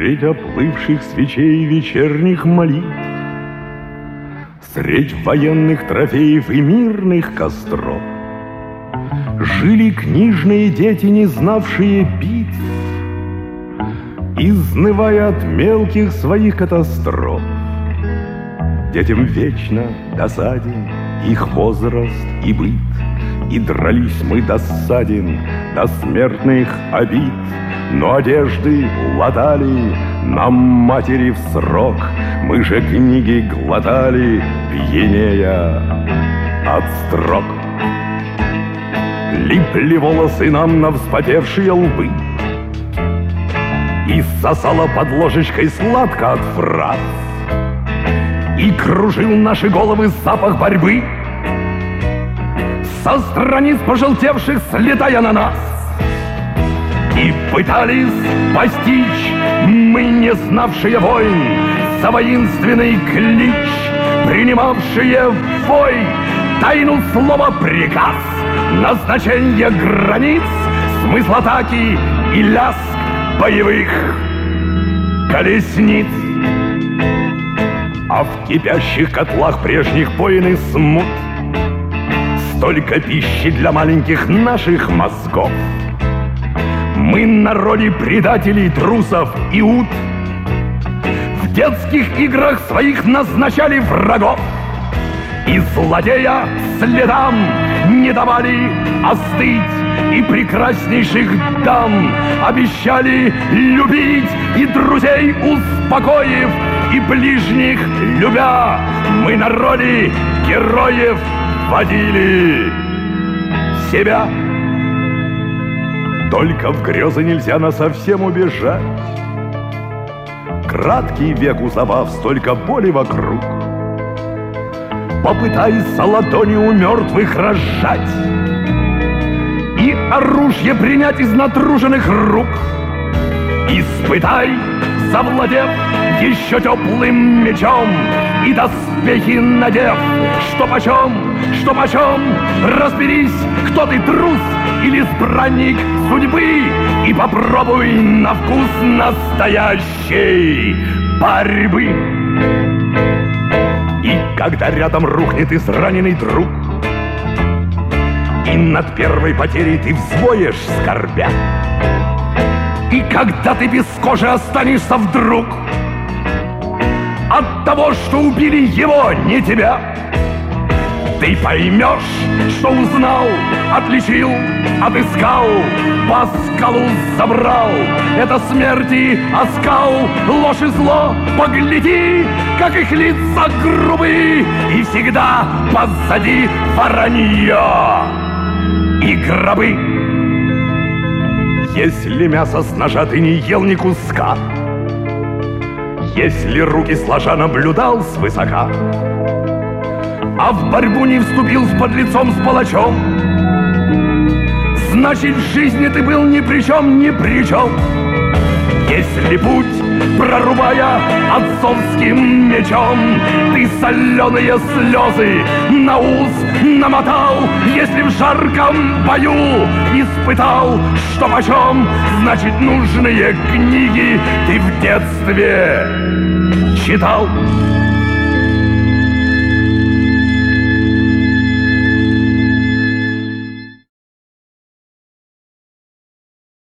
Средь оплывших свечей вечерних молитв, средь военных трофеев и мирных костров жили книжные дети, не знавшие битв, изнывая от мелких своих катастроф. Детям вечно досаден их возраст и быт, и дрались мы досаден до смертных обид. Но одежды латали нам матери в срок, мы же книги глотали, пьянея от строк. Липли волосы нам на вспотевшие лбы, и сосала под ложечкой сладко от фраз, и кружил наши головы запах борьбы со страниц пожелтевших, слетая на нас. И пытались постичь мы, не знавшие войн, за воинственный клич, принимавшие вой, тайну слова приказ, назначение границ, смысл атаки и лязг боевых колесниц. А в кипящих котлах прежних войн и смут столько пищи для маленьких наших мозгов. Мы на роли предателей, трусов и ут в детских играх своих назначали врагов, и злодея следам не давали остыть, и прекраснейших дам обещали любить, и друзей успокоив, и ближних любя, мы на роли героев водили себя. Только в грезы нельзя насовсем убежать. Краткий век узовав, столько боли вокруг. Попытайся ладонью у мертвых разжать и оружие принять из натруженных рук. Испытай, завладев еще теплым мечом, и доспехи надев, что почем, разберись, кто ты, трус или избранник судьбы, и попробуй на вкус настоящей борьбы. И когда рядом рухнет израненный друг, и над первой потерей ты взвоешь, скорбя, и когда ты без кожи останешься вдруг от того, что убили его, не тебя, ты поймешь, что узнал, отличил, отыскал, по скалу забрал. Это смерти оскал, ложь и зло, погляди, как их лица грубые, и всегда позади воронье и гробы. Если мясо с ножа ты не ел ни куска, если руки сложа наблюдал свысока, а в борьбу не вступил с подлецом, с палачом, значит, в жизни ты был ни при чем, ни при чем. Если путь, прорубая отцовским мечом, ты соленые слезы на ус намотал, если в жарком бою испытал, что почем, значит, нужные книги ты в детстве читал.